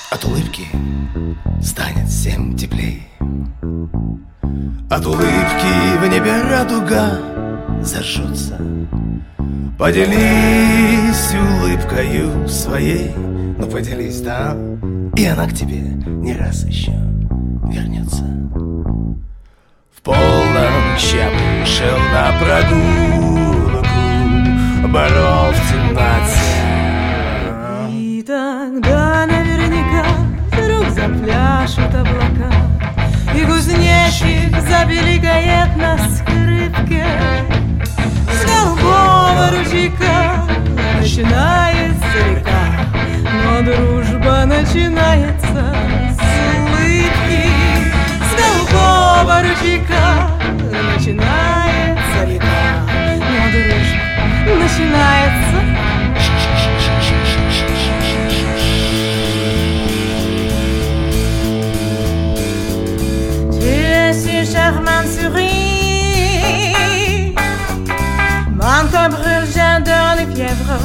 От улыбки станет всем теплей. От улыбки в небе радуга зажжется. Поделись улыбкою своей. Ну поделись, да? И она к тебе не раз еще вернется. В полном я вышел на прогулку, борол в темноте. И тогда наверняка вдруг запляшут облака, и кузнечик забеликает на скрипке. С голубого ручейка начинается река, но дружба начинается с улыбки. С голубого ручейка начинается река, но дружба начинается. Si charmante souris, mon cœur brûle, j'adore les fièvres.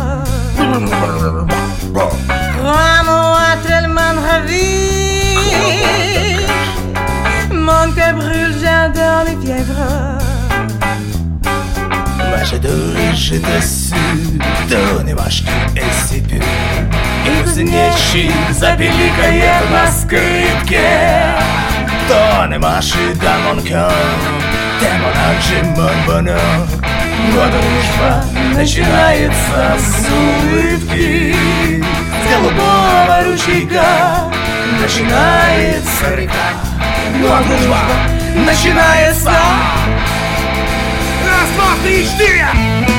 Crois-moi tellement ravi, mon cœur brûle, j'adore les fièvres. Mais j'adore, je t'assure, donne важки et пю. И кузнечик забеликает на скрипке. Тоне маши да мон кён, темонакжи мон боно. Но дружба начинается с улыбки. С голубого ручейка начинается река, но дружба начинается. Раз, два, три, четыре.